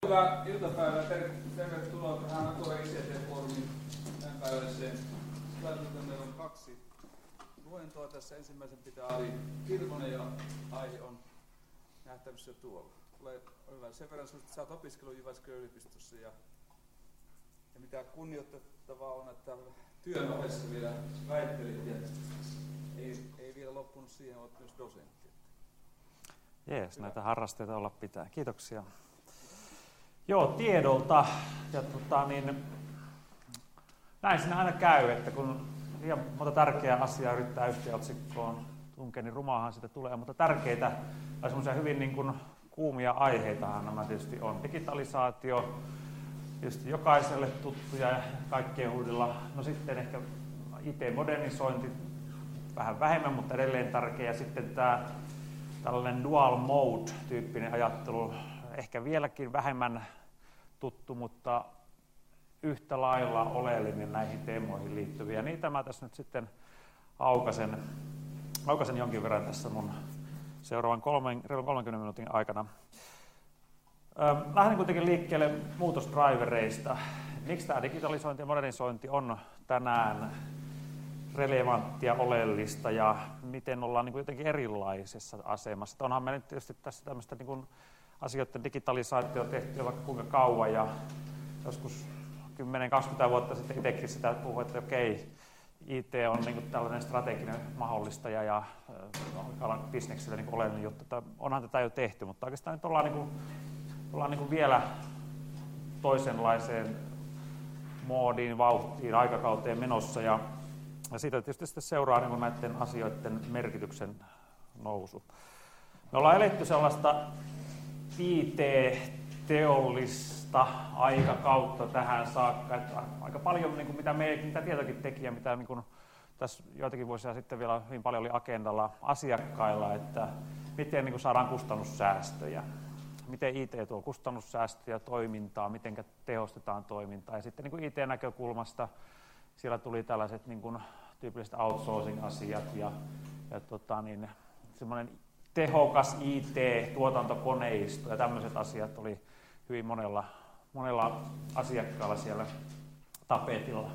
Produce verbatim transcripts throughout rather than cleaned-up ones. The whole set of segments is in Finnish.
Hyvää iltapäivää. Tervetuloa tähän Atore I C T-foorumin tämänpäiväiseen. Meillä on kaksi luentoa. Tässä ensimmäisen pitää Ali Hirvonen ja aihe on nähtävissä tuolla. Ole hyvä. Sen verran sinusta, että sä oot opiskellut Jyväskylän yliopistossa ja, ja mitä kunnioitettavaa on, että työn ohessa vielä väittelit ja ei, ei vielä loppunut siihen, olet myös dosentti. Jees, näitä harrasteita olla pitää. Kiitoksia. Joo, tiedolta. Ja tota, niin, näin siinä aina käy, että kun liian monta tärkeää asiaa yrittää yhteen otsikkoon tunkea, niin rumaahan sitä tulee. Mutta tärkeitä tai semmoisia hyvin niin kuin kuumia aiheitahan nämä tietysti on. Digitalisaatio, tietysti jokaiselle tuttuja ja kaikkien uudella. No sitten ehkä I T-modernisointi, vähän vähemmän, mutta edelleen tärkeä. Ja sitten tämä tällainen dual mode-tyyppinen ajattelu, ehkä vieläkin vähemmän tuttu, mutta yhtä lailla oleellinen näihin teemoihin liittyviä. Niitä mä tässä nyt sitten aukasen, aukasen jonkin verran tässä mun seuraavan kolmen, kolmenkymmenen minuutin aikana. Lähden kuitenkin liikkeelle muutosdrivereista. Miksi tämä digitalisointi ja modernisointi on tänään relevanttia, oleellista ja miten ollaan niin kuin jotenkin erilaisessa asemassa. Onhan me nyt tietysti tässä tämmöistä niin kuin asioiden digitalisaatio tehty vaikka kuinka kauan ja joskus kymmenen kaksikymmentä vuotta sitten itsekin sitä puhui, että okei, I T on niin kuin tällainen strateginen mahdollistaja ja äh, bisnekselle niin kuin oleellinen juttu. Että onhan tätä jo tehty, mutta oikeastaan nyt ollaan, niin kuin, ollaan niin kuin vielä toisenlaiseen moodiin, vauhtiin, aikakauteen menossa ja Ja siitä tietysti sitten seuraa niin näiden asioiden merkityksen nousu. Me ollaan eletty sellaista I T-teollista aikakautta tähän saakka, että aika paljon niin kuin mitä, me, mitä tietokin tekijä, mitä niin kuin tässä joitakin vuosia sitten vielä hyvin paljon oli agendalla asiakkailla, että miten niin kuin saadaan kustannussäästöjä, miten I T tuo kustannussäästöjä toimintaa, miten tehostetaan toimintaa ja sitten niin kuin I T-näkökulmasta siellä tuli tällaiset niin kuin tyypilliset outsourcing-asiat ja, ja tota niin, semmoinen tehokas I T-tuotantokoneisto ja tämmöiset asiat oli hyvin monella, monella asiakkaalla siellä tapetilla.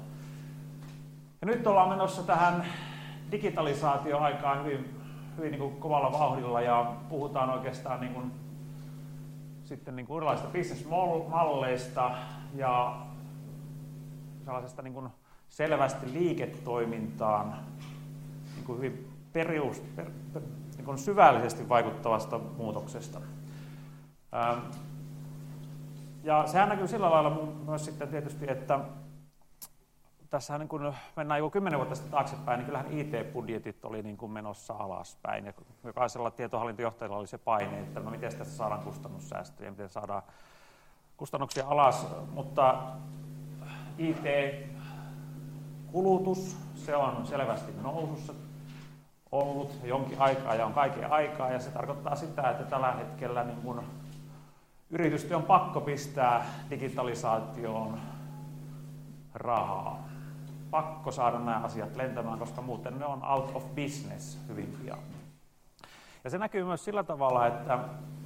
Ja nyt ollaan menossa tähän digitalisaatioaikaan hyvin, hyvin niin kuin kovalla vauhdilla ja puhutaan oikeastaan niin kuin, sitten niin kuin erilaisista business-malleista ja sellaisesta niin kuin selvästi liiketoimintaan niin kuin hyvin perus, per, per, niin kuin syvällisesti vaikuttavasta muutoksesta. Ähm, ja sehän näkyy sillä lailla myös sitten tietysti, että tässä niin kun mennään joku kymmenen vuotta sitten taaksepäin, niin kyllähän I T-budjetit oli niin kuin menossa alaspäin. Ja jokaisella tietohallintojohtajalla oli se paine, että no miten tästä saadaan kustannussäästöjä, miten saadaan kustannuksia alas, mutta I T kulutus, se on selvästi nousussa ollut jonkin aikaa ja on kaiken aikaa ja se tarkoittaa sitä, että tällä hetkellä niin kun yritysten on pakko pistää digitalisaatioon rahaa. Pakko saada nämä asiat lentämään, koska muuten ne on out of business hyvin pian. Ja se näkyy myös sillä tavalla, että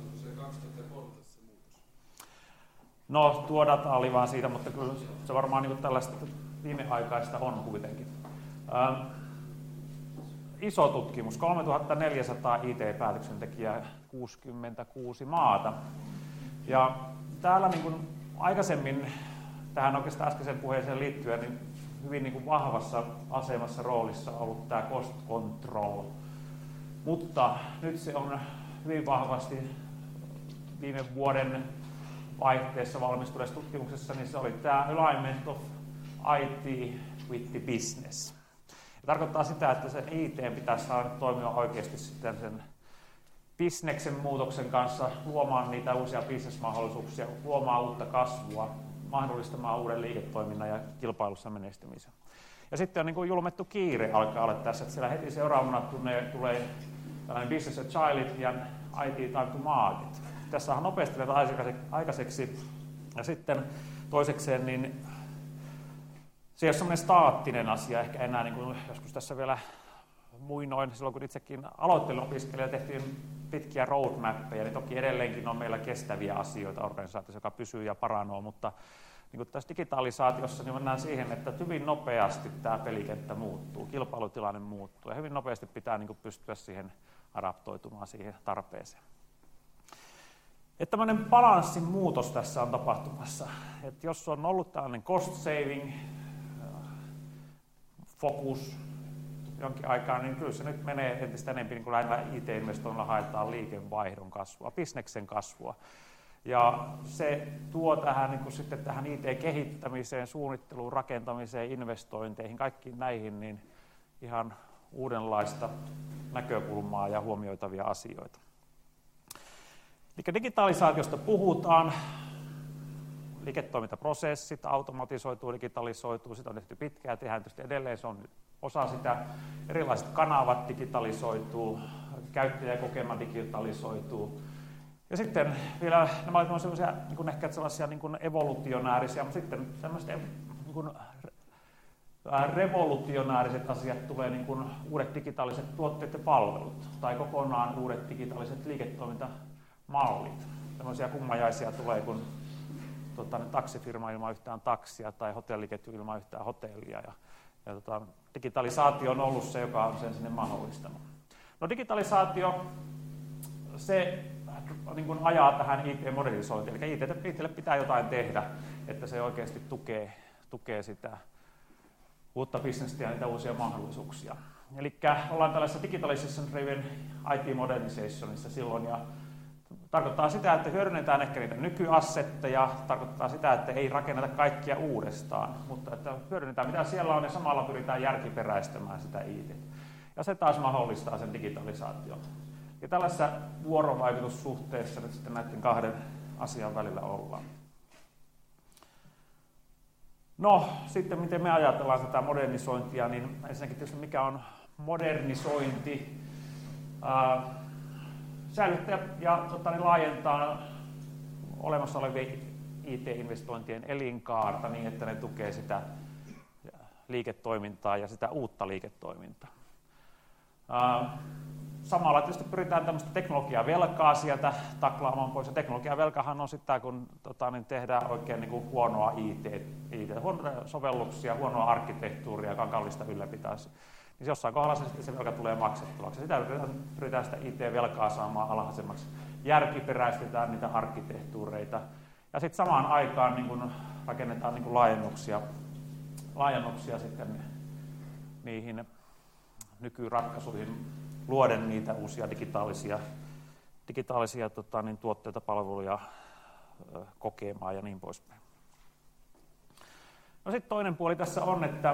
no tuo data oli vaan siitä, mutta kyllä se varmaan niin kuin tällaista viimeaikaista on kuitenkin. Ähm, iso tutkimus, kolmetuhattaneljäsataa I T-päätöksentekijää, kuusikymmentäkuusi maata. Ja täällä niin kuin aikaisemmin, tähän oikeastaan äskeiseen puheeseen liittyen, niin hyvin niin kuin vahvassa asemassa roolissa ollut tämä cost control. Mutta nyt se on hyvin vahvasti viime vuoden vaihteessa valmistuneessa tutkimuksessa, niin se oli tämä alignment of I T with the business. Ja tarkoittaa sitä, että sen I T pitäisi saada toimia oikeasti sitten sen bisneksen muutoksen kanssa, luomaan niitä uusia bisnesmahdollisuuksia, luomaan uutta kasvua, mahdollistamaan uuden liiketoiminnan ja kilpailussa menestymisen. Ja sitten on niin kuin julmettu kiire alkaa olla tässä, että siellä heti seuraavana tulee, tulee tällainen business agility ja I T time to market. Tässä on nopeasti aikaiseksi. Ja sitten toisekseen, niin se ei ole sellainen staattinen asia, ehkä enää niin kuin joskus tässä vielä muinoin, silloin kun itsekin aloittelin opiskelija, tehtiin pitkiä roadmappeja, niin toki edelleenkin on meillä kestäviä asioita organisaatiossa, joka pysyy ja paranoo, mutta niin kuin tässä digitalisaatiossa niin mennään siihen, että hyvin nopeasti tämä pelikenttä muuttuu, kilpailutilanne muuttuu ja hyvin nopeasti pitää niin kuin pystyä siihen adaptoitumaan siihen tarpeeseen. Että tämmöinen balanssin muutos tässä on tapahtumassa. Että jos on ollut tällainen cost saving, fokus jonkin aikaa, niin kyllä se nyt menee entistä enemmän, niin kuin lähinnä I T-investoinnilla haetaan liikevaihdon kasvua, bisneksen kasvua. Ja se tuo tähän, niin kuin sitten tähän I T-kehittämiseen, suunnitteluun, rakentamiseen, investointeihin, kaikkiin näihin, niin ihan uudenlaista näkökulmaa ja huomioitavia asioita. Eli digitalisaatiosta puhutaan, liiketoimintaprosessit automatisoituu, digitalisoituu, sitä on tehty pitkään ja tehdään tietysti edelleen, se on osa sitä, erilaiset kanavat digitalisoituu, käyttäjäkokema digitalisoituu. Ja sitten vielä nämä ovat sellaisia, niin kuin ehkä sellaisia niin kuin evolutionäärisiä, mutta sitten sellaiset niin kuin revolutionääriset asiat tulee niin kuin uudet digitaaliset tuotteet ja palvelut tai kokonaan uudet digitaaliset liiketoimintamallit. Sellaisia kummajaisia tulee, kun tota, taksifirma ilman yhtään taksia tai hotelliketju ilman yhtään hotellia. Ja, ja tota, digitalisaatio on ollut se, joka on sen sinne mahdollistanut. No digitalisaatio, se niin kuin ajaa tähän I T-modernisointiin, eli I T:lle pitää jotain tehdä, että se oikeasti tukee, tukee sitä uutta bisnestä ja niitä uusia mahdollisuuksia. Eli ollaan tällaisessa digitalization driven I T-modernizationissa silloin, ja tarkoittaa sitä, että hyödynnetään ehkä niitä nykyassetteja, tarkoittaa sitä, että ei rakenneta kaikkia uudestaan, mutta että hyödynnetään mitä siellä on ja samalla pyritään järkiperäistämään sitä I T. Ja se taas mahdollistaa sen digitalisaation. Ja tällaisessa vuorovaikutussuhteessa nyt sitten näiden kahden asian välillä ollaan. No, sitten miten me ajatellaan tätä modernisointia, niin ensinnäkin tietysti mikä on modernisointi. Ää, säilyttää ja tota, niin laajentaa olemassa olevien I T-investointien elinkaarta niin, että ne tukee sitä liiketoimintaa ja sitä uutta liiketoimintaa. Ää, Samalla tietysti pyritään tämmöistä teknologiavelkaa sieltä taklaamaan pois. Ja teknologiavelkahan on sitä, kun tota, niin tehdään oikein niin kuin huonoa I T, I T, huonoja sovelluksia, huonoa arkkitehtuuria, joka on kallista ylläpitäisi. Niin jossain kohdalla se, sitten se velka tulee maksettavaksi. Sitä pyritään, pyritään sitä I T-velkaa saamaan alhaisemmaksi. Järkiperäistetään niitä arkkitehtuureita. Ja sitten samaan aikaan niin kun rakennetaan niin kun laajennuksia, laajennuksia sitten niihin nykyratkaisuihin, luoden niitä uusia digitaalisia, digitaalisia tota, niin, tuotteita, palveluja ö, kokemaan ja niin poispäin. No sitten toinen puoli tässä on, että,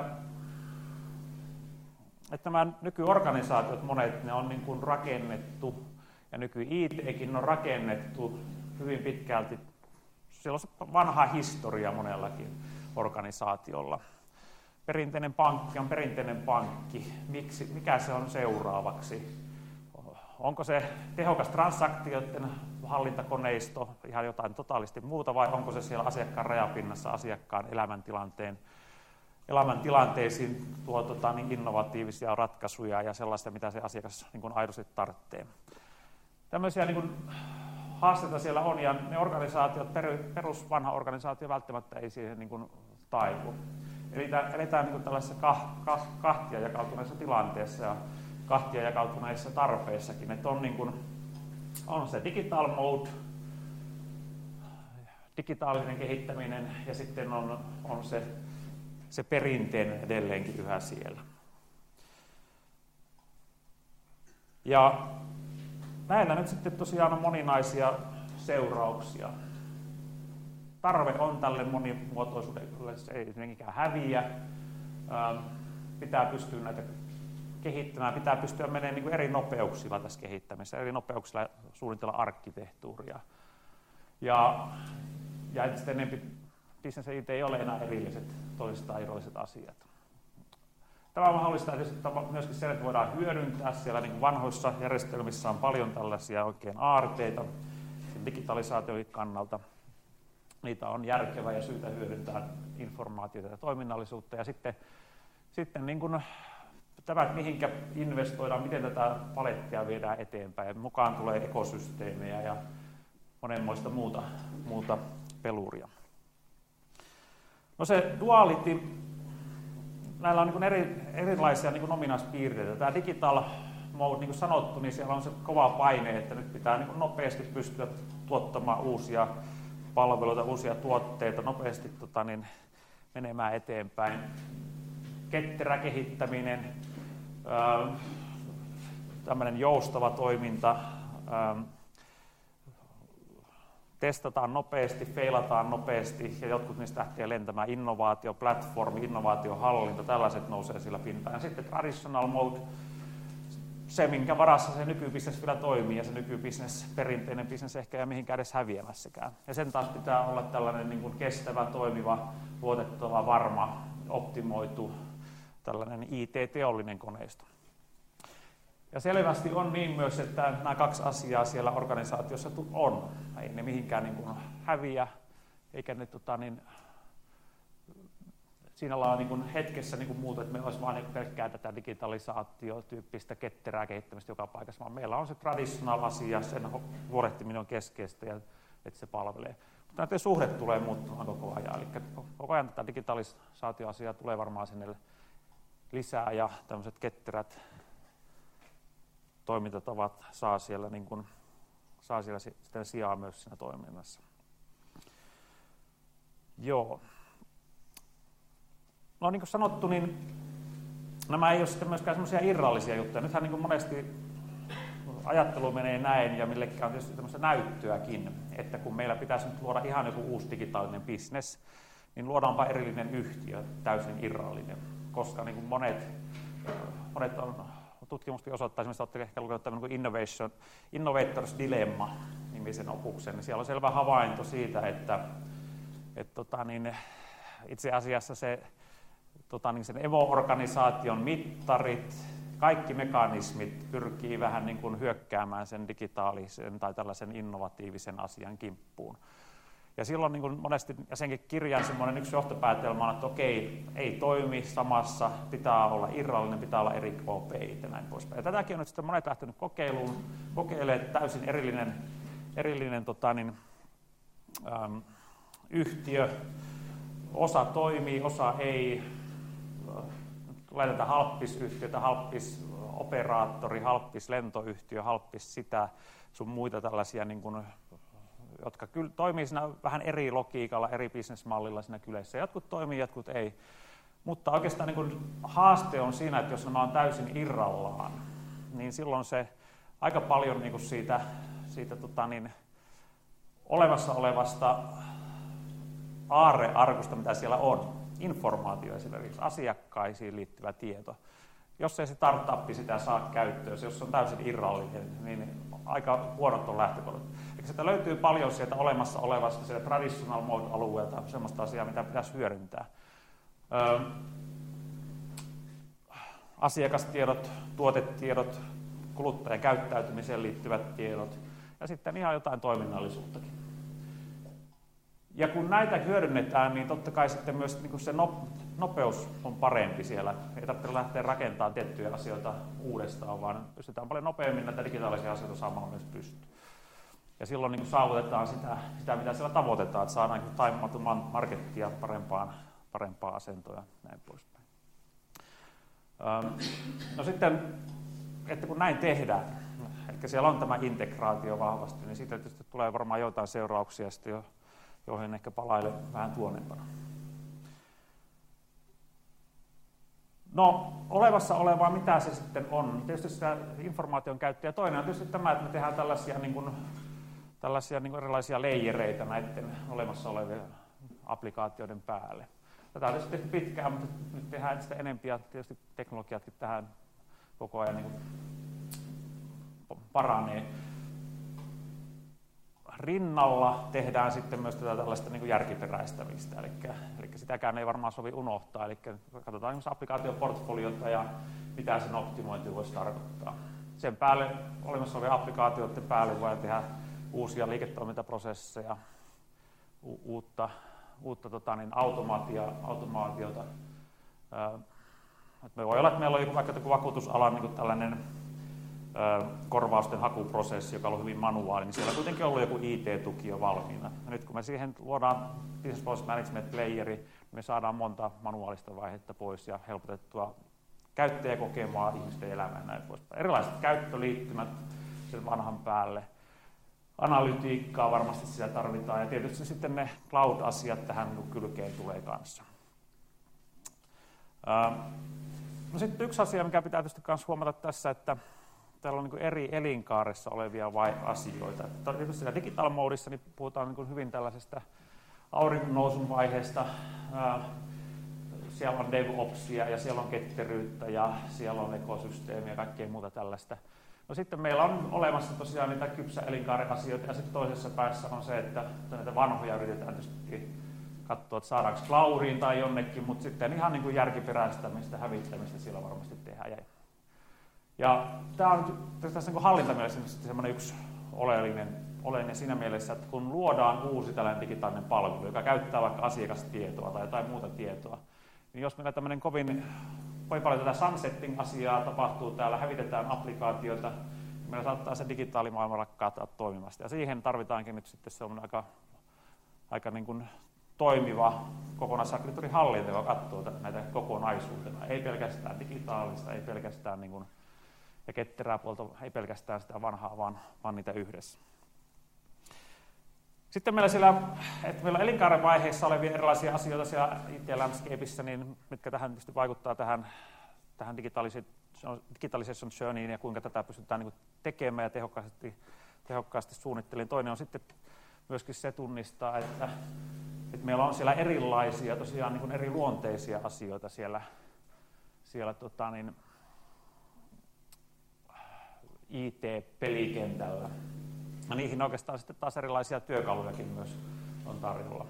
että nämä nykyorganisaatiot, monet ne on niin kuin rakennettu, ja nyky-I T:kin on rakennettu hyvin pitkälti, siellä on se vanha historia monellakin organisaatiolla. Perinteinen pankki on perinteinen pankki. Miksi, mikä se on seuraavaksi? Onko se tehokas transaktioiden hallintakoneisto, ihan jotain totaalisesti muuta, vai onko se siellä asiakkaan rajapinnassa asiakkaan elämäntilanteen, elämäntilanteisiin tuo tota, niin innovatiivisia ratkaisuja ja sellaista, mitä se asiakas niin kuin aidosti tarvitsee. Tämmöisiä niin kuin haasteita siellä on, ja ne organisaatiot, perusvanha organisaatio välttämättä ei siihen niin kuin taivu. Eli eletään niin kuin tällaisessa kah, kah, kahtia jakautuneessa tilanteessa ja kahtia jakautuneissa tarpeissakin. Että on, niin kuin, on se digital mode, digitaalinen kehittäminen ja sitten on, on se, se perinteinen edelleenkin yhä siellä. Ja näillä nyt sitten tosiaan on moninaisia seurauksia. Tarve on tälle monimuotoisuudelle, se ei mitenkään häviä. Pitää pystyä näitä kehittämään, pitää pystyä menemään niin kuin eri nopeuksilla tässä kehittämisessä, eri nopeuksilla suunnitella arkkitehtuuria. Ja, ja entistä enemmän business I T ei ole enää erilliset, toisistaan irralliset asiat. Tämä mahdollistaa myöskin sen, että voidaan hyödyntää siellä niin kuin vanhoissa järjestelmissä on paljon tällaisia oikein aarteita digitalisaation kannalta. Niitä on järkevää ja syytä hyödyntää informaatiota ja toiminnallisuutta. Ja sitten, sitten niin kuin tämä, että mihinkä investoidaan, miten tätä palettia viedään eteenpäin. Ja mukaan tulee ekosysteemejä ja monenmoista muuta, muuta peluria. No se duality, näillä on niin eri, erilaisia niin ominaispiirteitä. Tämä digital mode, niin kuin sanottu, niin siellä on se kova paine, että nyt pitää niin nopeasti pystyä tuottamaan uusia palveluita, uusia tuotteita, nopeasti tota, niin, menemään eteenpäin. Ketterä kehittäminen, tämmöinen joustava toiminta, testataan nopeasti, feilataan nopeasti ja jotkut niistä lähtee lentämään. Innovaatio, platformi, innovaatiohallinta, tällaiset nousee sillä pintaan. Ja sitten traditional mode, se minkä varassa se nykybisnes vielä toimii ja se nykybisnes, perinteinen bisnes ehkä ei mihinkään edes häviämässäkään. Ja sen taas pitää olla tällainen niin kuin kestävä, toimiva, luotettava, varma, optimoitu, tällainen I T-teollinen koneisto. Ja selvästi on niin myös, että nämä kaksi asiaa siellä organisaatiossa on. Ei ne mihinkään niin kuin häviä, eikä ne tota, niin, siinä ollaan niin kuin hetkessä niin kuin muuta, että meillä olisi vain niin pelkkää tätä digitalisaatiotyyppistä ketterää kehittämistä joka paikassa, vaan meillä on se traditional asia, sen huolehtiminen on keskeistä ja että se palvelee. Mutta näiden suhde tulee muuttumaan koko ajan, eli koko ajan tätä digitalisaatioasiaa tulee varmaan sinne lisää ja tämmöiset ketterät toimintatavat saa siellä, niin kuin, saa siellä sitten sijaa myös siinä toiminnassa. Joo. No niin kuin sanottu, niin nämä ei ole sitten myöskään semmoisia irrallisia juttuja. Nythän niin kuin monesti ajattelu menee näin ja millekään on tietysti tämmöistä näyttöäkin, että kun meillä pitäisi nyt luoda ihan joku uusi digitaalinen bisnes, niin luodaanpa erillinen yhtiö, täysin irrallinen, koska niin kuin monet, monet on tutkimuskin osoittaa, esimerkiksi olette ehkä lukenut tämmöinen kuin Innovation, Innovators Dilemma-nimisen opuksen, niin siellä on selvä havainto siitä, että et, tota, niin, itse asiassa se, tota, niin sen Evo-organisaation mittarit, kaikki mekanismit pyrkii vähän niin kuin hyökkäämään sen digitaalisen tai tällaisen innovatiivisen asian kimppuun. Ja silloin niin kuin monesti, ja senkin kirjan semmoinen yksi johtopäätelmä on, että okei, ei toimi samassa, pitää olla irrallinen, pitää olla eri K P I ja näin poispäin. Ja tätäkin on nyt sitten monet lähtenyt kokeiluun, kokeilemaan täysin erillinen, erillinen tota niin, äm, yhtiö. Osa toimii, osa ei. Tulee tätä halppisyhtiötä, halppisoperaattori, halppislentoyhtiö, halppis sitä, sun muita tällaisia niin kuin, jotka kyllä toimii siinä vähän eri logiikalla, eri bisnesmallilla siinä kyleissä. Jotkut toimii, jotkut ei. Mutta oikeastaan niin kuin haaste on siinä, että jos nämä on täysin irrallaan, niin silloin se aika paljon niin kuin siitä, siitä tota niin, olemassa olevasta aarrearkusta, mitä siellä on, informaatio esimerkiksi, asiakkaisiin liittyvä tieto. Jos ei se startuppi sitä saa käyttöön, jos se on täysin irrallinen, niin aika huonot on lähtökohdat. Eli sitä löytyy paljon sieltä olemassa olevasta, sieltä traditional mode-alueelta, sellaista asiaa, mitä pitäisi hyödyntää. Öö, asiakastiedot, tuotetiedot, kuluttajan käyttäytymiseen liittyvät tiedot ja sitten ihan jotain toiminnallisuuttakin. Ja kun näitä hyödynnetään, niin totta kai sitten myös niin kuin se nopeus on parempi siellä. Ei tarvitse lähteä rakentamaan tiettyjä asioita uudestaan, vaan pystytään paljon nopeammin näitä digitaalisia asioita saamaan myös pystyyn. Ja silloin niin kuin saavutetaan sitä, sitä, mitä siellä tavoitetaan, että saadaan niin time markettia parempaan, parempaan asentoon ja näin poispäin. Ähm, no sitten, että kun näin tehdään, eli siellä on tämä integraatio vahvasti, niin siitä tietysti tulee varmaan joitain seurauksia sitten jo, joihin ehkä palaile vähän tuonnempana. No, olevassa olevaa, mitä se sitten on? Tietysti sitä informaation käyttöä. Ja toinen on tietysti tämä, että me tehdään tällaisia, niin kuin, tällaisia niin kuin erilaisia leijereitä näiden olemassa olevien applikaatioiden päälle. Tätä on tietysti tehty pitkään, mutta nyt tehdään sitä enempi ja tietysti teknologiatkin tähän koko ajan niin kuin paranee. Rinnalla tehdään sitten myös tätä tällaista niin kuin järkiperäistämistä, eli, eli sitäkään ei varmaan sovi unohtaa. Eli katsotaan esimerkiksi applikaatioportfoliota ja mitä sen optimointi voisi tarkoittaa. Sen päälle, olemassa olevien applikaatioiden päälle voidaan tehdä uusia liiketoimintaprosesseja, u- uutta, uutta tota niin, automaatiota, Et me voi olla, että meillä on joku, vaikka joku vakuutusalan niin tällainen ö, korvausten hakuprosessi, joka on hyvin manuaali, niin siellä on kuitenkin ollut joku I T-tuki jo valmiina. Ja nyt kun me siihen luodaan Business Process Management Layeri, niin me saadaan monta manuaalista vaihetta pois ja helpotettua käyttäjäkokemaa ihmisten elämään ja näin poispäin. Erilaiset käyttöliittymät sen vanhan päälle. Analytiikkaa varmasti sitä tarvitaan ja tietysti sitten ne cloud-asiat tähän kylkeen tulee kanssa. No sitten yksi asia, mikä pitää tietysti myös huomata tässä, että täällä on niin eri elinkaaressa olevia vai asioita. Tietysti siinä digital modissa niin puhutaan niin hyvin tällaisesta auringon vaiheesta. Siellä on DevOpsia ja siellä on ketteryyttä ja siellä on ekosysteemiä ja kaikkea muuta tällaista. No sitten meillä on olemassa tosiaan niitä kypsä elinkaaren asioita ja sitten toisessa päässä on se, että näitä vanhoja yritetään tietysti katsoa, että saadaanko cloudiin tai jonnekin, mutta sitten ihan niin kuin järkiperäistämistä, hävittämistä siellä varmasti tehdään. Ja, ja tämä on tässä niin hallintamielessä semmoinen yksi oleellinen, oleellinen siinä mielessä, että kun luodaan uusi tällainen digitaalinen palvelu, joka käyttää vaikka asiakastietoa tai jotain muuta tietoa, niin jos meillä tämmöinen kovin, kovin paljon tätä sunsetting-asiaa tapahtuu täällä, hävitetään applikaatioita, niin meillä saattaa se digitaalimaailma rakkaataa toimimasta. Ja siihen tarvitaankin nyt sitten semmoinen aika, aika niin kuin toimiva kokonaisarkkitehtuurihallinta, joka katsoo näitä kokonaisuutena. Ei pelkästään digitaalista, ei pelkästään niin kuin, ja ketterää puolta, ei pelkästään sitä vanhaa, vaan, vaan niitä yhdessä. Sitten meillä siellä, että meillä on elinkaaren vaiheessa olevia erilaisia asioita siellä I T-landscapeissa, niin mitkä tähän tietysti vaikuttaa tähän, tähän digitalization journeyin ja kuinka tätä pystytään niin kuin tekemään ja tehokkaasti, tehokkaasti suunnittelin. Toinen on sitten myöskin se tunnistaa, että, että meillä on siellä erilaisia, tosiaan niin kuin eri luonteisia asioita siellä, siellä tota niin, I T-pelikentällä. Ja niihin oikeastaan sitten taas erilaisia työkalujakin myös on tarjolla.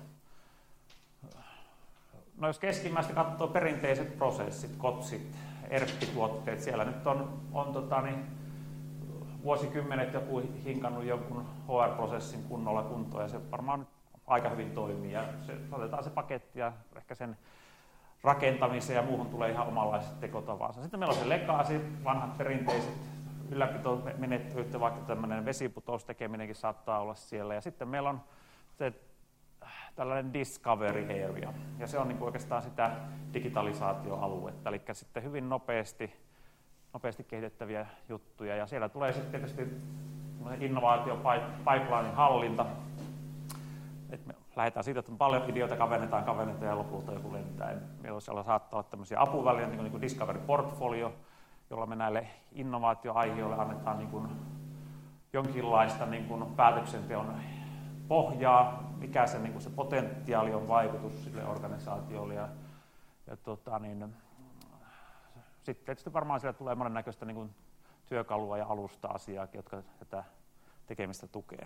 No jos keskimmäistä katsoo perinteiset prosessit, kotsit, E R P-tuotteet, siellä nyt on, on tota niin, vuosikymmenet joku hinkannut jonkun H R-prosessin kunnolla kuntoon ja se varmaan nyt aika hyvin toimii. Ja se, otetaan se paketti ja ehkä sen rakentamiseen ja muuhun tulee ihan omanlaiset tekotavansa. Sitten meillä on se legacy, vanhat perinteiset ylläpitomenettelyt, vaikka tämmöinen vesiputous-tekeminenkin saattaa olla siellä. Ja sitten meillä on se tällainen discovery area, ja se on niin kuin oikeastaan sitä digitalisaatioaluetta, eli sitten hyvin nopeasti, nopeasti kehitettäviä juttuja, ja siellä tulee sitten tietysti innovaatio-pipelinein hallinta. Et me lähdetään siitä, että paljon ideoita kavennetaan, kavennetaan ja lopulta joku lentää. Meillä siellä saattaa olla tämmöisiä apuvälineitä, niin kuin discovery portfolio, jolla me näille innovaatioaiheille annetaan niin kuin jonkinlaista niin kuin päätöksenteon pohjaa, mikä se, niin kuin se potentiaali on vaikutus sille organisaatiolle. Ja, ja tota, niin, sitten tietysti varmaan siellä tulee monennäköistä niin kuin työkalua ja alusta-asiaa, jotka tätä tekemistä tukee.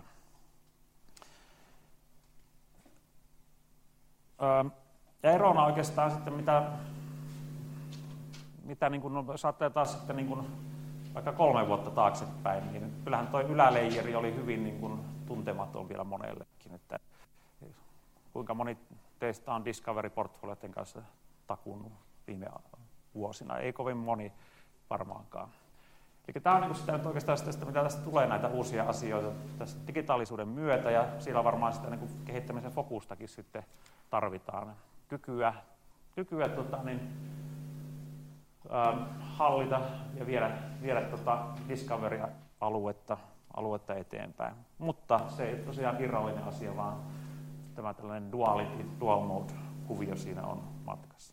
Ja erona oikeastaan sitten, mitä mitä niin kuin, no, saattaa taas sitten niin kuin, vaikka kolme vuotta taaksepäin, niin kyllähän tuo yläleijeri oli hyvin niin kuin, tuntematon vielä monellekin. Että, kuinka moni teistä on Discovery-portfolioiden kanssa takunnut viime vuosina? Ei kovin moni varmaankaan. Eli tämä on niin kuin sitä, oikeastaan sitä, mitä tästä tulee näitä uusia asioita tässä digitaalisuuden myötä, ja siellä varmaan sitä niin kuin kehittämisen fokustakin sitten tarvitaan. Kykyä, kykyä tota, niin, hallita ja viedä, viedä tota Discovery-aluetta aluetta eteenpäin. Mutta se ei tosiaan irrallinen asia, vaan tämä tällainen duality, dual mode-kuvio siinä on matkassa.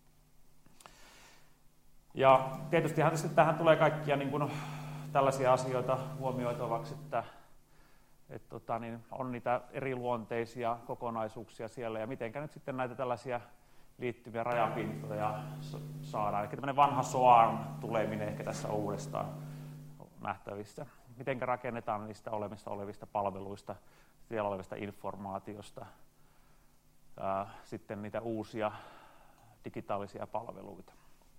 Ja tietysti tähän tulee kaikkia niin kuin, tällaisia asioita huomioitavaksi, että et, tota, niin on niitä eriluonteisia kokonaisuuksia siellä, ja mitenkä nyt sitten näitä tällaisia liittyviä rajapintoja saadaan. Eli tämmöinen vanha S O A N tuleminen ehkä tässä uudestaan nähtävissä. Miten rakennetaan niistä olemista olevista palveluista, siellä olevista informaatiosta, ää, sitten niitä uusia digitaalisia palveluita.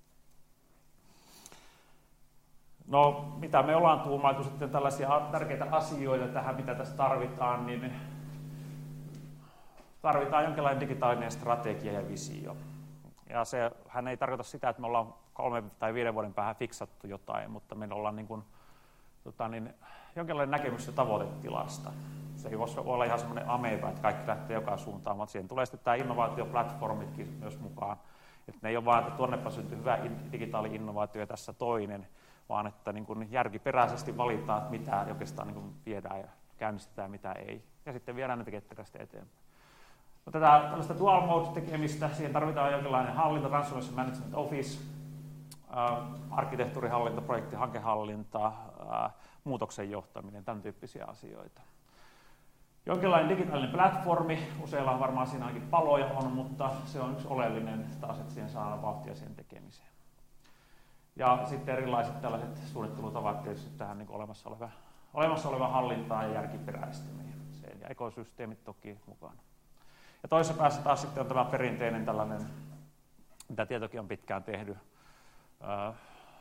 No, mitä me ollaan tuumailtu sitten tällaisia tärkeitä asioita tähän, mitä tässä tarvitaan, niin tarvitaan jonkinlainen digitaalinen strategia ja visio. Ja se, hän ei tarkoita sitä, että me ollaan kolme tai viiden vuoden päähän fiksattu jotain, mutta meillä ollaan niin kuin, tota niin, jonkinlainen näkemys ja tavoitetilasta. Se ei voi olla ihan semmoinen ameba, että kaikki lähtee joka suuntaan, mutta siihen tulee sitten tämä innovaatioplatformitkin myös mukaan. Että ne ei ole vaan, että tuonnepa syntyy hyvä digitaali-innovaatio ja tässä toinen, vaan että niin kuin järkiperäisesti valitaan, että mitä oikeastaan niin kuin viedään ja käynnistetään ja mitä ei. Ja sitten viedään niitä ketterästi eteenpäin. No, tätä tällaista dual mode-tekemistä, siihen tarvitaan jonkinlainen hallinta, Transformation Management Office, äh, arkkitehtuurihallinta, projektihankehallinta, äh, muutoksen johtaminen, tämän tyyppisiä asioita. Jonkinlainen digitaalinen platformi, useilla on varmaan siinä ainakin paloja on, mutta se on yksi oleellinen taas, että siihen saadaan vauhtia siihen tekemiseen. Ja sitten erilaiset tällaiset suunnittelutavat tietysti tähän niin olemassa, oleva, olemassa oleva hallintaa ja järkiperäistäminen. Se ja ekosysteemit toki mukana. Ja toisessa päässä taas sitten on tämä perinteinen tällainen, mitä tietokin on pitkään tehnyt, ää,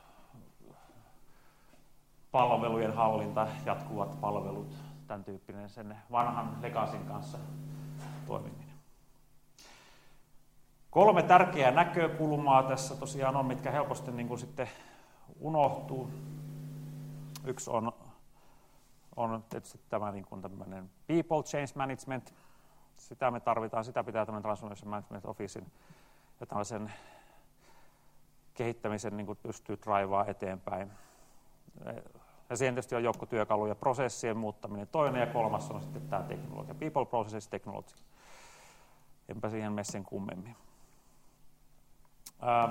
palvelujen hallinta, jatkuvat palvelut, tämän tyyppinen sen vanhan legacyn kanssa toimiminen. Kolme tärkeää näkökulmaa tässä tosiaan on, mitkä helposti niin kuin sitten unohtuu. Yksi on, on tietysti tämä niin kuin tämmöinen people change management. Sitä me tarvitaan, sitä pitää tämän Transformation Management Officein ja tällaisen kehittämisen niin kuin pystyy draivaa eteenpäin. Ja siihen tietysti on joukko työkaluja, prosessien muuttaminen. Toinen ja kolmas on sitten tämä teknologia, people processes technology. Enpä siihen mene sen kummemmin. Ähm.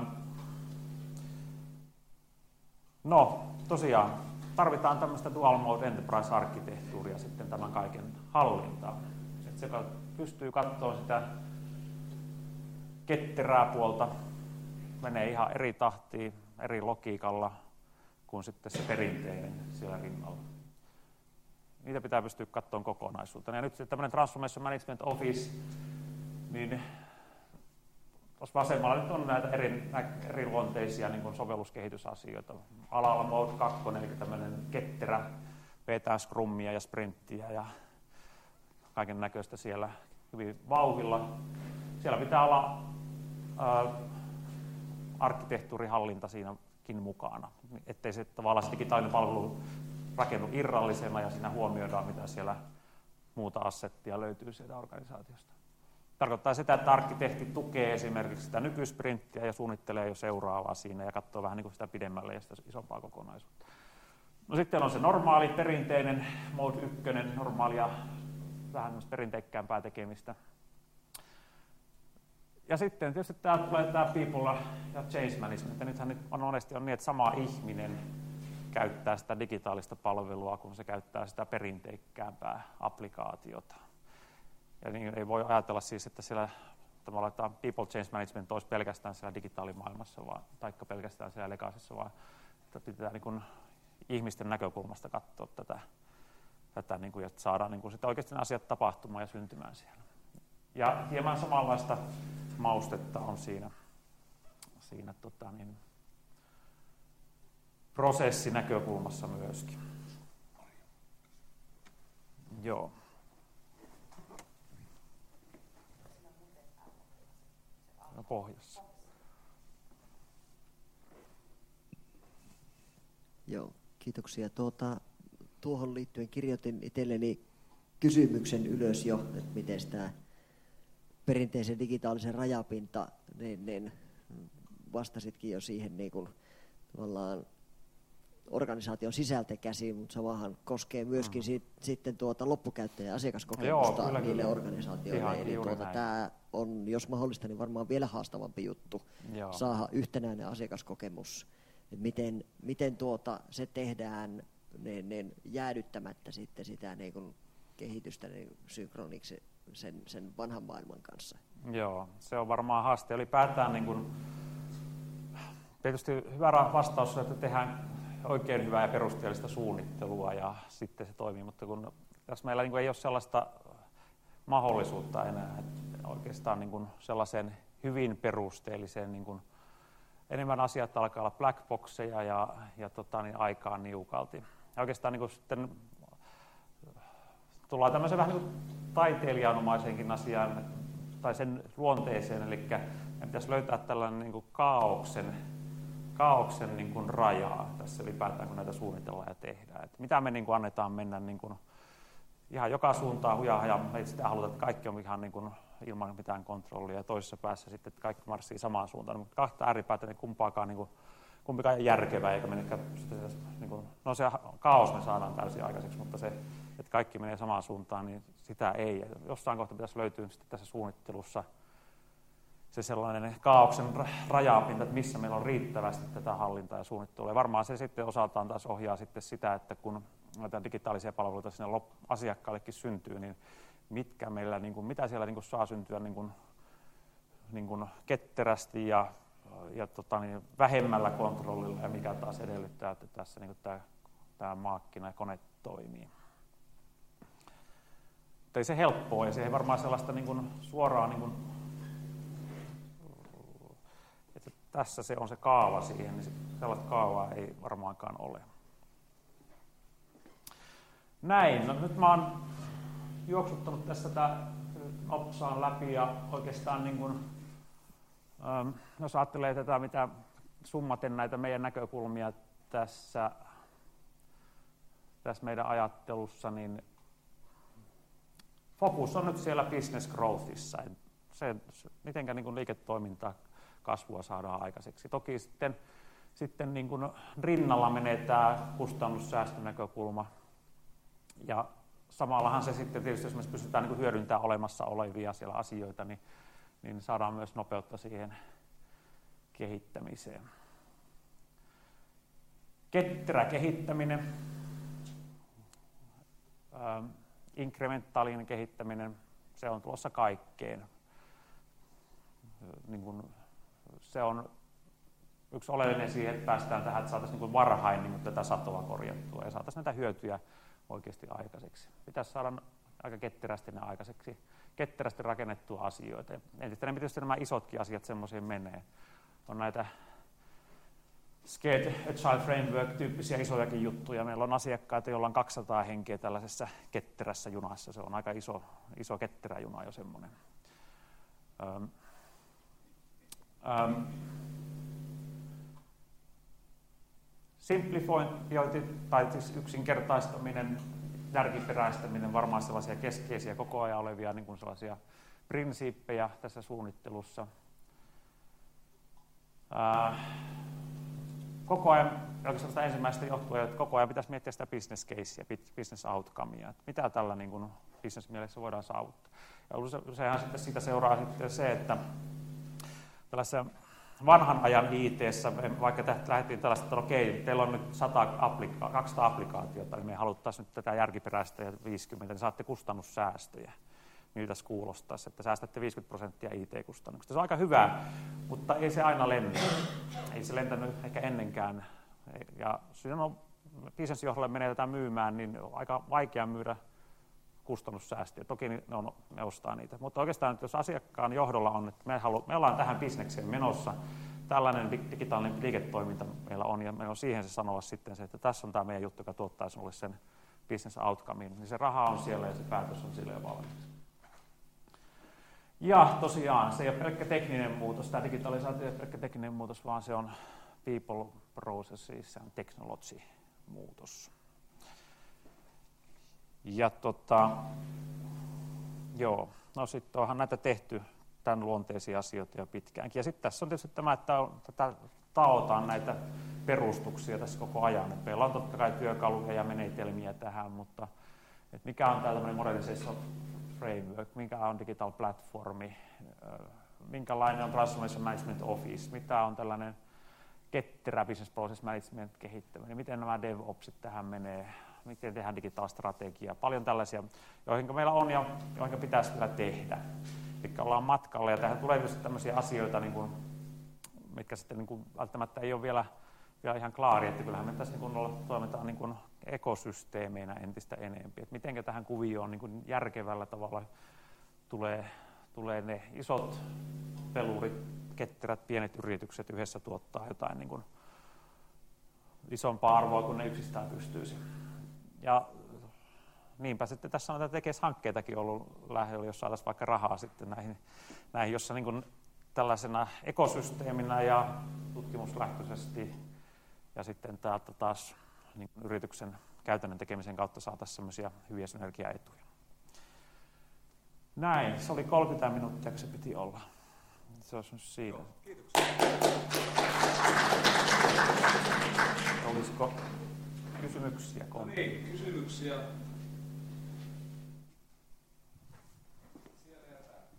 No, tosiaan tarvitaan tämmöistä dual mode enterprise-arkkitehtuuria sitten tämän kaiken hallintaan. Että se pystyy katsoa sitä ketterää puolta, menee ihan eri tahtiin, eri logiikalla kuin sitten se perinteinen siellä rinnalla. Niitä pitää pystyä katsomaan kokonaisuutena. Ja nyt sitten tämmöinen Transformation Management Office, niin tuossa vasemmalla nyt on näitä eri, eri luonteisia niin kuin sovelluskehitysasioita. Alalla Mode kaksi, eli tämmöinen ketterä, vetää scrummia ja sprinttiä ja kaiken näköistä siellä hyvin vauhdilla. Siellä pitää olla ää, arkkitehtuurihallinta siinäkin mukana, ettei se tavallaan se digitaalinen palvelu rakennu irrallisena ja siinä huomioidaan, mitä siellä muuta assettia löytyy sieltä organisaatiosta. Tarkoittaa sitä, että arkkitehti tukee esimerkiksi sitä nykysprinttiä ja suunnittelee jo seuraavaa siinä ja katsoo vähän niin kuin sitä pidemmälle ja sitä isompaa kokonaisuutta. No sitten on se normaali, perinteinen Mode yksi, normaalia, vähän perinteikkäämpää tekemistä. Ja sitten tietysti tämä tulee tämä people ja change management. Ja nythän nyt on monesti on niin, että sama ihminen käyttää sitä digitaalista palvelua, kun se käyttää sitä perinteikkäämpää applikaatiota. Ja niin ei voi ajatella siis, että siellä tämä people change management olisi pelkästään siellä digitaalimaailmassa, vaan, taikka pelkästään siellä legacyssa, vaan että pitää niin kuin ihmisten näkökulmasta katsoa tätä, tätä niin kuin, että saadaan niin kuin sitä oikeasti ne asiat tapahtumaan ja syntymään siellä. Ja hieman samanlaista maustetta on siinä, siinä tota, niin, prosessinäkökulmassa myöskin. Joo. No, pohjassa. Joo, kiitoksia. Tuota, tuohon liittyen kirjoitin itselleni kysymyksen ylös jo, että miten sitä perinteisen digitaalisen rajapinta, niin, niin vastasitkin jo siihen niin kuin, tavallaan organisaation sisältä käsiin, mutta samahan koskee myöskin mm-hmm. sit, sitten tuota loppukäyttäjä- ja asiakaskokemusta Joo, kyllä, niille kyllä. organisaatioille. Ihan Eli tuota, tämä on, jos mahdollista, niin varmaan vielä haastavampi juttu Joo. saada yhtenäinen asiakaskokemus. Et miten miten tuota, se tehdään niin, niin jäädyttämättä sitten sitä niin kun kehitystä niin synkroniksi sen, sen vanhan maailman kanssa? Joo, se on varmaan haaste. Ylipäätään niin kun, tietysti hyvä vastaus on, että tehdään oikein hyvää ja perusteellista suunnittelua ja sitten se toimii, mutta kun tässä meillä niin kun ei ole sellaista mahdollisuutta enää, että oikeastaan niin kun sellaisen hyvin perusteelliseen, niin kun enemmän asiat alkaa olla black boxeja ja, ja tota, niin aikaa niukalti. Ja oikeastaan niin kun sitten tullaan tämmöisen vähän niin kuin taiteilijanomaisenkin asiaan, tai sen luonteeseen, eli meidän pitäisi löytää tällainen niin kuin kaaoksen, kaaoksen niin kuin rajaa tässä ylipäätään, kun näitä suunnitellaan ja tehdään. Et mitä me niin kuin annetaan mennä niin kuin ihan joka suuntaan hujaa, ja me ei sitä haluta, että kaikki on ihan niin kuin ilman mitään kontrollia, ja toisessa päässä sitten, että kaikki marssii samaan suuntaan. Mutta kahta ääripäätä, niin kumpaakaan, niin kuin, kumpikaan ei järkevää, eikä menekään, niin kuin, no se kaos me saadaan täysin aikaiseksi, mutta se, että kaikki menee samaan suuntaan, niin sitä ei. Ja jossain kohtaa pitäisi löytyä sitten tässä suunnittelussa se sellainen kaaoksen rajapinta, että missä meillä on riittävästi tätä hallintaa ja suunnittelua. Ja varmaan se sitten osaltaan taas ohjaa sitten sitä, että kun näitä digitaalisia palveluita sinne asiakkaallekin syntyy, niin mitkä meillä, niin kuin, mitä siellä niin kuin saa syntyä niin kuin, niin kuin ketterästi ja, ja tota, niin vähemmällä kontrollilla, ja mikä taas edellyttää, että tässä niin kuin tämä, tämä maakkina ja kone toimii. Mutta ei se helppoa, ja se ei varmaan sellaista niin kuin suoraan, niin kuin, että tässä se on se kaava siihen, niin sellaista kaavaa ei varmaankaan ole. Näin, no nyt mä oon juoksuttanut tässä tätä nopsaan läpi, ja oikeastaan niin kuin, ähm, jos ajattelee tätä, mitä summaten näitä meidän näkökulmia tässä, tässä meidän ajattelussa, niin fokus on nyt siellä business growthissa, se, se mitenkä niin kuin liiketoimintaa kasvua saadaan aikaiseksi. Toki sitten, sitten niin kuin rinnalla menee tämä kustannussäästönäkökulma, ja samallahan se sitten tietysti, jos me pystytään niin kuin hyödyntämään olemassa olevia siellä asioita, niin, niin saadaan myös nopeutta siihen kehittämiseen. Ketterä kehittäminen, ähm, inkrementaalinen kehittäminen, se on tulossa kaikkeen. Niin kuin, se on yksi oleellinen siihen, että päästään tähän, että saataisiin niin kuin varhain niin kuin tätä satoa korjattua ja saataisiin näitä hyötyjä oikeasti aikaiseksi. Pitäisi saada aika ketterästi ne aikaiseksi, ketterästi rakennettua asioita. Entistä enemmän tietysti nämä isotkin asiat semmoisiin menee. On näitä Scaled Agile Framework-tyyppisiä isojakin juttuja. Meillä on asiakkaita, joilla on kaksisataa henkeä tällaisessa ketterässä junassa. Se on aika iso, iso ketterä juna jo semmoinen. Ähm. Ähm. Simplifiointi tai siis yksinkertaistaminen, järkiperäistäminen, varmaan sellaisia keskeisiä koko ajan olevia niin kuin sellaisia prinsiippejä tässä suunnittelussa. Ää, koko ajan, oikeastaan sitä ensimmäistä johtuen, että koko ajan pitäisi miettiä sitä business casea, business outcomea, että mitä tällä niin kuin business mielessä voidaan saavuttaa. Ja useinhan sitten siitä seuraa sitten se, että tällaisessa vanhan ajan I T:ssä, vaikka lähdettiin tällaista, että okei, teillä on nyt sata applika- kaksisataa applikaatiota, niin me haluttaisiin nyt tätä järkiperäistä ja viisikymmentä, niin saatte kustannussäästöjä. Miltä se kuulostaisi, että säästätte viisikymmentä prosenttia I T-kustannuksista. Se on aika hyvä, mutta ei se aina lennä. Ei se lentänyt ehkä ennenkään. Ja siinä on business-johdolle menee tätä myymään, niin on aika vaikea myydä kustannussäästöjä. Toki ne, on, ne ostaa niitä. Mutta oikeastaan, jos asiakkaan johdolla on, että me, halu, me ollaan tähän bisnekseen menossa, tällainen digitaalinen liiketoiminta meillä on, ja meillä on siihen se sanoa sitten se, että tässä on tämä meidän juttu, joka tuottaa sinulle sen business outcomein, niin se raha on siellä ja se päätös on sille jo valmiiksi. Ja tosiaan, se ei ole pelkkä tekninen muutos, tämä digitalisaatio ei ole pelkkä tekninen muutos, vaan se on people, processes, se on technology muutos. Ja tota, joo, no sitten onhan näitä tehty tämän luonteisia asioita jo pitkäänkin. Ja sitten tässä on tietysti tämä, että tätä taotaan näitä perustuksia tässä koko ajan. Et meillä on totta kai työkaluja ja menetelmiä tähän, mutta et mikä on tällainen modernization framework, mikä on digital platformi, minkälainen on transformation management office, mitä on tällainen ketterä business process management kehittäminen, miten nämä DevOpsit tähän menee, miten tehdään digitaalistrategiaa, paljon tällaisia, joihin meillä on ja joihin pitäisi vielä tehdä. Eli ollaan matkalla ja tähän tulee tietysti tämmöisiä asioita, niin kuin, mitkä sitten niin kuin, välttämättä ei ole vielä, vielä ihan klaari, että kyllähän me tässä niin kuin, toimitaan niin kuin ekosysteemeinä entistä enemmän, että miten tähän kuvioon niin kuin järkevällä tavalla tulee, tulee ne isot pelurit, ketterät, pienet yritykset yhdessä tuottaa jotain niin kuin isompaa arvoa kuin ne yksistään pystyisi. Ja niinpä sitten tässä on näitä tekes-hankkeitakin ollut lähellä, jos saataisiin vaikka rahaa sitten näihin, näihin jossa niin kuin tällaisena ekosysteeminä ja tutkimuslähtöisesti ja sitten täältä taas niin kuin yrityksen käytännön tekemisen kautta saataisiin semmoisia hyviä synergiaetuja. Näin, se oli kolmekymmentä minuuttia, kun se piti olla. Se olisi nyt siinä. Kiitoksia. Olisiko kysymyksiä? No niin, kysymyksiä. Siellä ja täällä.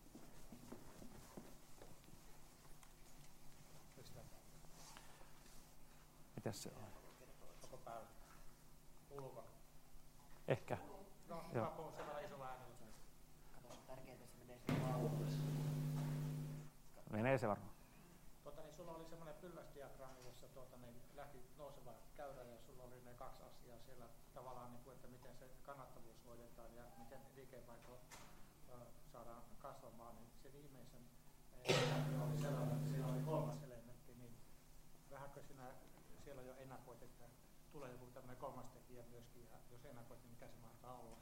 Mitäs se on? Koko päivä. Kuuluuko? Ehkä. No, Joo. mä puhun sen verran isolla äänellä. Tärkeintä, että se menee sinne lauluun. Menee se varmaan. Tota, niin sulla oli semmoinen pylväsdiagrammi, jossa tuota, niin lähti nouseva käyrä ja sulla oli ne kaksi asiaa siellä tavallaan, niin kuin, että miten se kannattavuus hoidetaan ja miten liikevaihto ö, saadaan kasvamaan. Niin se viimeisen eh, oli sellainen, että siinä oli kolmas elementti, niin vähänkö sinä siellä jo ennakoit, että tulee joku tämmöinen kolmas tekijä myöskin, ja jos ennakoit, niin mikä se mahtaa olla?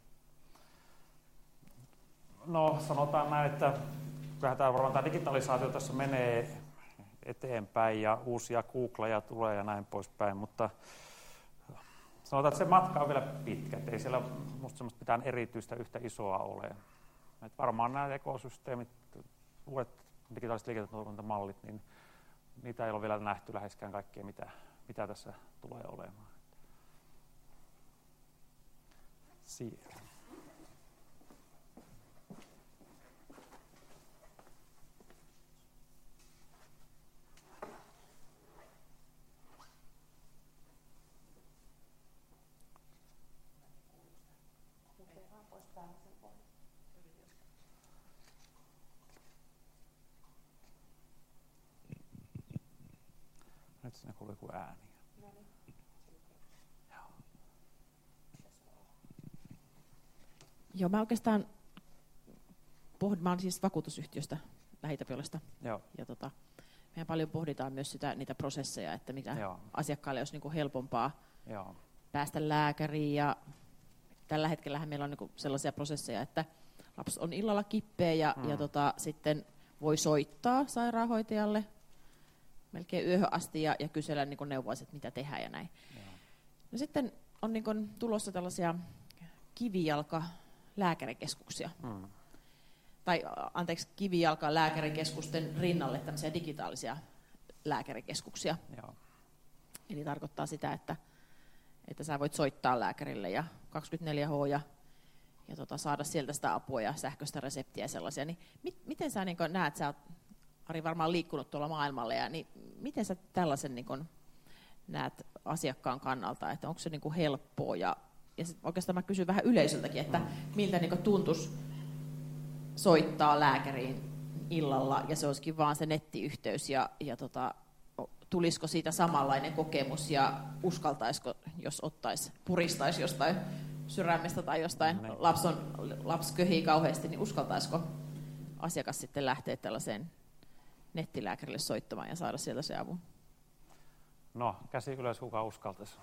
No sanotaan näin, että kyllähän tämä, varmaan tämä digitalisaatio tässä menee eteenpäin ja uusia Googleja tulee ja näin poispäin, mutta sanotaan, että se matka on vielä pitkä, että ei siellä musta semmoista mitään erityistä yhtä isoa ole. Et varmaan nämä ekosysteemit, uudet digitaaliset liiketoimintamallit, niin niitä ei ole vielä nähty läheskään kaikkea, mitä, mitä tässä tulee olemaan. Siellä. Nyt siinä kuuluu joku ääni. Joo, mä oikeastaan pohdin, mä olen siis vakuutusyhtiöstä Lähi-Tapiolasta. Joo. Ja tota, mehän paljon pohditaan myös sitä, niitä prosesseja, että mitä Joo. asiakkaalle olisi niinku helpompaa Joo. päästä lääkäriin. Ja tällä hetkellähän meillä on niinku sellaisia prosesseja, että lapsi on illalla kippeä ja, Hmm. ja tota, sitten voi soittaa sairaanhoitajalle melkein yöhön asti ja, ja kysellä niinku neuvoa, että mitä tehdään ja näin. Joo. No sitten on niinku tulossa tällaisia kivijalka-lääkärikeskuksia. Mm. Tai anteeksi, kivijalka-lääkärikeskusten rinnalle tämmöisiä digitaalisia lääkärikeskuksia. Joo. Eli tarkoittaa sitä, että, että sä voit soittaa lääkärille ja kaksikymmentäneljä H ja, ja tota, saada sieltä sitä apua ja sähköistä reseptiä ja sellaisia. Niin mit, miten sä niin kun näet, sä oot Ari varmaan liikkunut tuolla maailmalla, ja, niin miten sä tällaisen niin kun näet asiakkaan kannalta, että onko se niin kun helppoa? Ja, ja sit oikeastaan mä kysyn vähän yleisöltäkin, että miltä niin kun tuntuisi soittaa lääkäriin illalla ja se olisikin vaan se nettiyhteys ja, ja tota, tulisiko siitä samanlainen kokemus ja uskaltaisiko, jos ottaisi, puristaisi jostain sydämestä tai jostain, Näin. lapsi, on, lapsi köhii kauheasti, niin uskaltaisiko asiakas sitten lähteä tällaiseen nettilääkärille soittamaan ja saada sieltä se avun? No, käsi ylös, kuka uskaltaisi.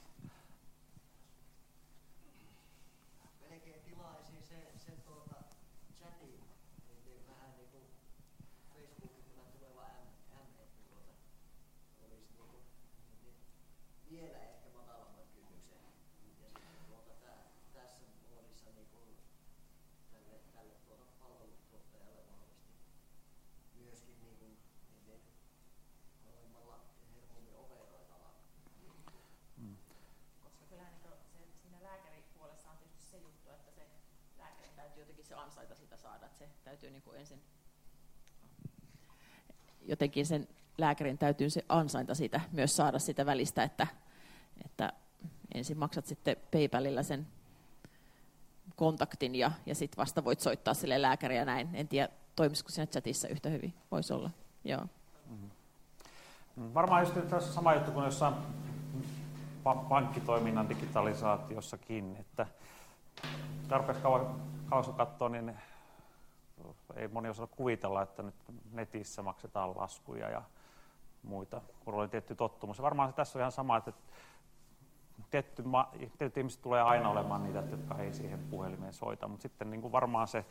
Melkein tilaisin se, se tuota chatin, niin vähän niin kuin Facebookin tämä tuleva M, M että tuota, olisi niin kuin, niin vielä ehkä matalamman kynnyksen. Ja sitten tuota, tää, tässä muodissa niin kuin tälle, tälle tuota palvelutuottajalle mahdollisesti myöskin niin kuin, niin halvemmalla ja helpommin operoitava. Koska kyllähän niin se, siinä lääkäripuolessa on tietysti se juttu, että se lääkärin täytyy jotenkin se ansaita sitä saada, että se täytyy niin kuin ensin jotenkin sen lääkärin täytyy se ansainta siitä myös saada sitä välistä, että, että ensin maksat sitten PayPalilla sen kontaktin ja, ja sitten vasta voit soittaa sille lääkäriä näin. En tiedä, toimisiko siinä chatissa yhtä hyvin, voisi olla. Joo. Mm-hmm. Varmaan just tässä sama juttu kuin jossain pankkitoiminnan digitalisaatiossakin, että tarpeeksi kauan, kauan kun katsoo, niin ei moni osaa kuvitella, että nyt netissä maksetaan laskuja ja muita, kun oli tietty tottumus. Ja varmaan se tässä on ihan sama, että tietty, tietyt ihmiset tulee aina olemaan niitä, jotka ei siihen puhelimeen soita, mutta sitten niin kuin varmaan se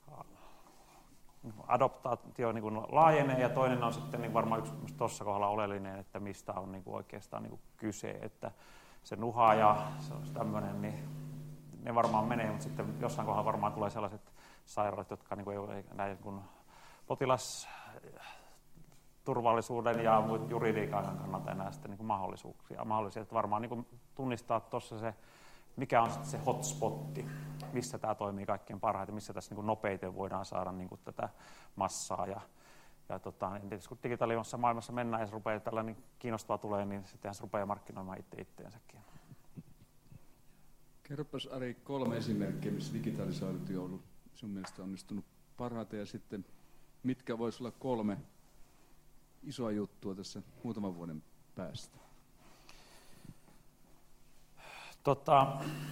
adoptaatio niin kuin laajenee, ja toinen on sitten niin varmaan yksi tuossa kohdalla oleellinen, että mistä on niin kuin oikeastaan niin kuin kyse, että se nuha ja se on tämmöinen, niin ne varmaan menee, mutta sitten jossain kohdalla varmaan tulee sellaiset sairaudet, jotka niin kuin ei näin niin kuin potilasturvallisuuden ja muut juridiikan kannalta enää sitten niin kuin mahdollisuuksia. Mahdollisia, että varmaan niin kuin tunnistaa tuossa se, mikä on sitten se hotspotti, missä tämä toimii kaikkein parhaiten, missä tässä niin kuin nopeiten voidaan saada niin kuin tätä massaa. Ja, ja tota, niin tietysti kun digitaalisessa maailmassa mennään ja se rupeaa tällainen kiinnostavaa tulee, niin sittenhän se rupeaa markkinoimaan itse itteensäkin. Kerropas Ari kolme esimerkkiä, missä digitalisaatio on ollut sun mielestä onnistunut parhaiten, ja sitten mitkä voisi olla kolme isoa juttua tässä muutaman vuoden päästä? Tota,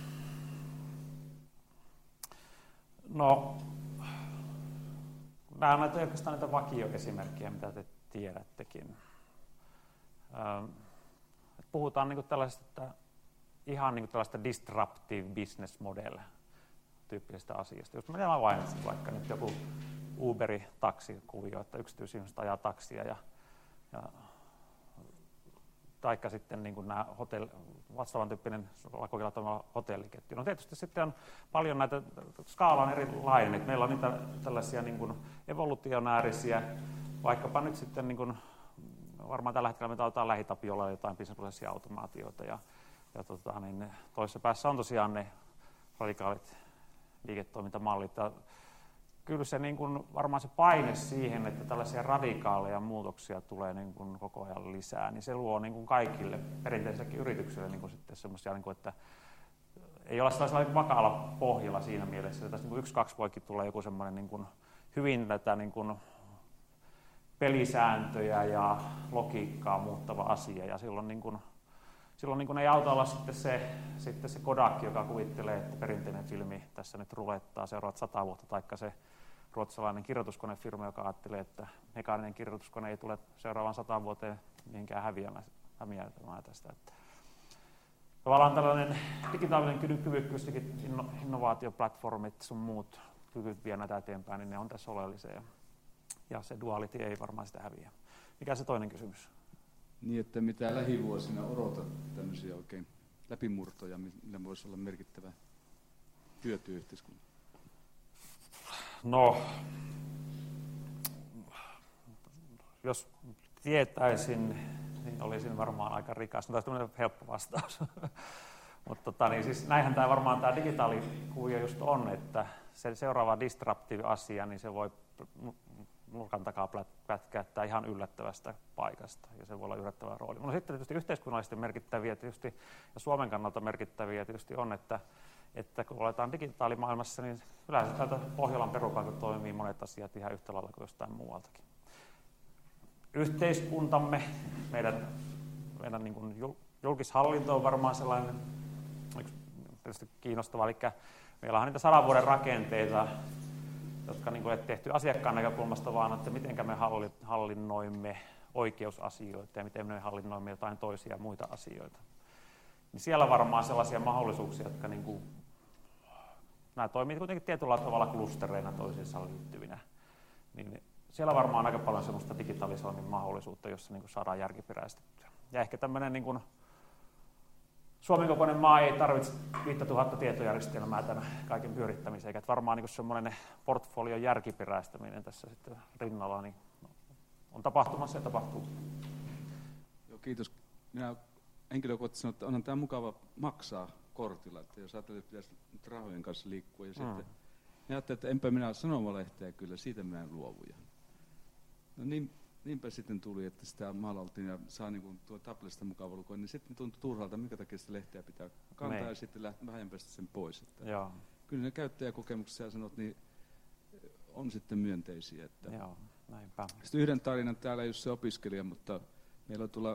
no, nämä on näitä, oikeastaan näitä vakioesimerkkejä, mitä te tiedättekin. Ähm, puhutaan niin kuin tällaisesta, että ihan niin kuin tällaista disruptive business model tyyppisestä asiasta. Jos mä mainitsin vaikka nyt joku Uberi-taksikuvio, että yksityisihmiset ajaa taksia ja, ja taikka sitten niin kuin nämä hotelli, vastaavan tyyppinen lakokilla toimiva hotelliketju. No tietysti sitten on paljon näitä, skaala on erilainen, että meillä on niitä tällaisia niin kuin evolutionäärisiä, vaikkapa nyt sitten niin kuin, varmaan tällä hetkellä me taitaa lähitapiolla jotain business-prosessiautomaatioita ja, ja tota, niin toisessa päässä on tosiaan ne radikaalit liiketoimintamallit. Ja kyllä se niin kuin, varmaan se paine siihen, että tällaisia radikaaleja muutoksia tulee niin kuin koko ajan lisää, niin se luo niin kuin kaikille perinteisellekin yrityksille niin kuin sitten semmoisia, niin kuin, että ei ole sellaisella vakaalla pohjalla siinä mielessä, että tässä niin kuin yksi, kaksi voikin tulla joku semmoinen niin kuin hyvin tätä niin kuin pelisääntöjä ja logiikkaa muuttava asia, ja silloin, niin kuin, silloin niin kuin ei auta olla sitten se, sitten se Kodak, joka kuvittelee, että perinteinen filmi tässä nyt rulettaa seuraavat sata vuotta, taikka se ruotsalainen kirjoituskonefirma, joka ajattelee, että mekaaninen kirjoituskone ei tule seuraavaan sataan vuoteen mihinkään häviämään, häviämään tästä. Että tavallaan tällainen digitaalinen kyvykkyys, innovaatioplatformit, sun muut kyvyt vie näitä eteenpäin, niin ne on tässä oleellisia. Ja se duality ei varmaan sitä häviä. Mikä se toinen kysymys? Niin, että mitä lähivuosina odotat tämmöisiä oikein läpimurtoja, millä voisi olla merkittävä hyöty yhteiskunnan? No, jos tietäisin, niin olisin varmaan aika rikas. No, tämä on helppo vastaus. Mutta tota, niin siis näinhän tämä varmaan tämä digitaalikuvio just on, että se seuraava disruptive asia, niin se voi nurkan takaa pätkäyttää ihan yllättävästä paikasta, ja se voi olla yllättävä rooli. No sitten tietysti yhteiskunnallisesti merkittäviä tietysti, ja Suomen kannalta merkittäviä tietysti on, että, että kun oletaan digitaalimaailmassa, niin yleensä täältä Pohjolan perukalta toimii monet asiat ihan yhtä lailla kuin jostain muualtakin. Yhteiskuntamme, meidän, meidän niin kuin julkishallinto on varmaan sellainen tietysti kiinnostava, eli meillä on niitä sadan vuoden rakenteita, jotka niin kuin ei tehty asiakkaan näkökulmasta, vaan että miten me hallinnoimme oikeusasioita ja miten me hallinnoimme jotain toisia muita asioita. Niin siellä varmaan sellaisia mahdollisuuksia, jotka niin kuin, nämä toimii kuitenkin tietyllä tavalla klustereina toisiinsa liittyvinä. Niin siellä varmaan on aika paljon sellaista digitalisoinnin mahdollisuutta, jossa niin kuin saadaan järkiperäistettyä. Ja ehkä tämmöinen niin kuin Suomen kokoinen maa ei tarvitse viisituhatta tietojärjestelmää tämän kaiken pyörittämiseen, eikä varmaan niin semmoinen portfolion järkiperäistäminen tässä sitten rinnalla niin on tapahtumassa ja tapahtuu. Joo, kiitos. Minä henkilökohtaisesti sanon, että onhan tämä mukava maksaa kortilla, että jos ajattelee, että pitäisi nyt rahojen kanssa liikkua, ja mm. sitten ajattelin, että enpä minä sanomalehteä kyllä, siitä minä en luovuja. No niin, niinpä sitten tuli, että sitä maalailtiin ja saa niin kuin tuo tablesta mukava lukua, niin sitten tuntui turhalta, minkä takia sitä lehteä pitää kantaa Nein. ja sitten lähteä vähän päästä sen pois. Että Joo. Kyllä ne käyttäjäkokemuksia sanot, niin on sitten myönteisiä. Että Joo, näinpä. Sitten yhden tarinan, täällä ei ole se opiskelija, mutta meillä on tulla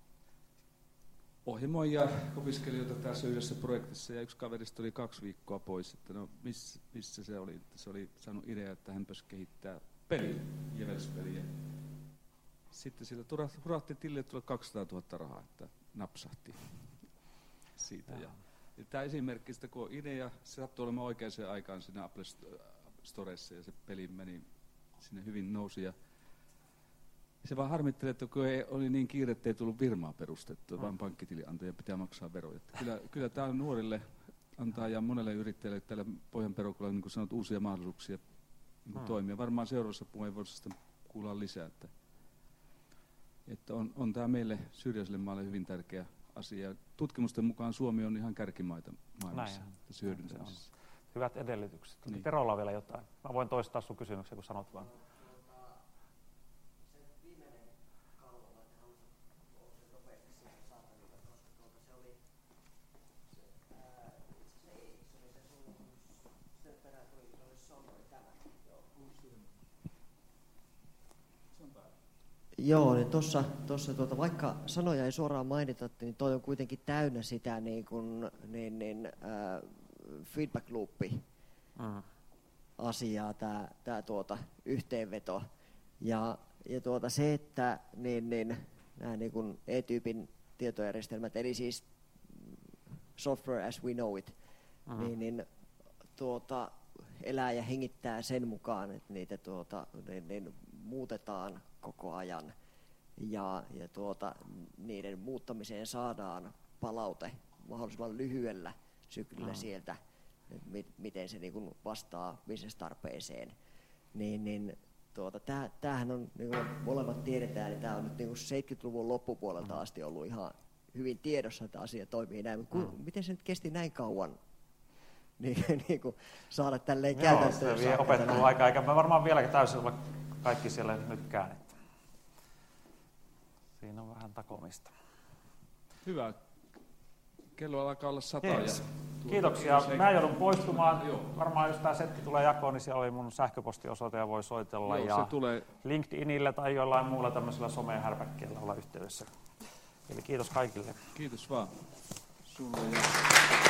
ohjelmoija opiskelijoita tässä yhdessä projektissa, ja yksi kaverista oli kaksi viikkoa pois, että no missä, missä se oli, että se oli saanut idea, että hän pääsi kehittää peliä, Jevels-peliä. Sitten sillä hurahti tilille tulla kaksisataatuhatta rahaa, että napsahti. siitä. Ja, ja tämä esimerkki, sitä, kun on idea, se sattui olemaan oikeaan aikaan siinä Apple Storessa ja se peli meni sinne hyvin nousi. Ja se vaan harmittelee, että kun ei, oli niin kiire, että ei tullut firmaa perustettua, mm. vaan pankkitili antoi ja pitää maksaa veroja. Kyllä, kyllä tämä nuorille antaa ja monelle yrittäjälle täällä Pohjanperukolla, niin kuin sanot, uusia mahdollisuuksia niin kuin mm. toimia. Varmaan seuraavassa puheenvuorossa sitten kuullaan lisää, että, että on, on tämä meille syrjäiselle maalle hyvin tärkeä asia. Tutkimusten mukaan Suomi on ihan kärkimaita maailmassa tässä hyödyntämisessä. Hyvät edellytykset. Niin. Terolla on vielä jotain. Mä voin toistaa sun kysymyksen, kun sanot vaan. Joo, niin tuossa, tuossa tuota, vaikka sanoja ei suoraan mainita, niin toi on kuitenkin täynnä sitä niin kuin, niin, niin, äh, feedback loopi mm. asiaa, tämä, tämä tuota, yhteenveto. Ja, ja tuota, se, että niin, niin, nämä niin kuin E-tyypin tietojärjestelmät, eli siis software as we know it, mm. niin, niin tuota, elää ja hengittää sen mukaan, että niitä tuota, niin, niin, muutetaan koko ajan ja, ja tuota, niiden muuttamiseen saadaan palaute mahdollisimman lyhyellä syklillä mm. sieltä, mit, miten se niin kuin vastaa business-tarpeeseen. Niin, niin, tuota, tää, tämähän on, niin kuin molemmat tiedetään, niin tämä on nyt niin kuin seitsemänkymmentäluvun loppupuolelta mm. asti ollut ihan hyvin tiedossa, että asia toimii näin. Mutta mm. miten se nyt kesti näin kauan? Niin, niin kuin saada tälleen käytäntöön. Joo, se vie opetteluaikaa, eikä mä varmaan vieläkin täysin olla kaikki siellä nytkään. Että siinä on vähän takomista. Hyvä. Kello alkaa olla sata. Yes. Ja kiitoksia. Mä joudun poistumaan. Joo. Varmaan jos tämä setti tulee jakoon, niin siellä oli mun sähköpostiosoite ja voi soitella. Joo, ja se tulee LinkedInillä tai jollain muulla tämmöisellä somehärpäkkeellä olla yhteydessä. Eli kiitos kaikille. Kiitos vaan. Sulle ja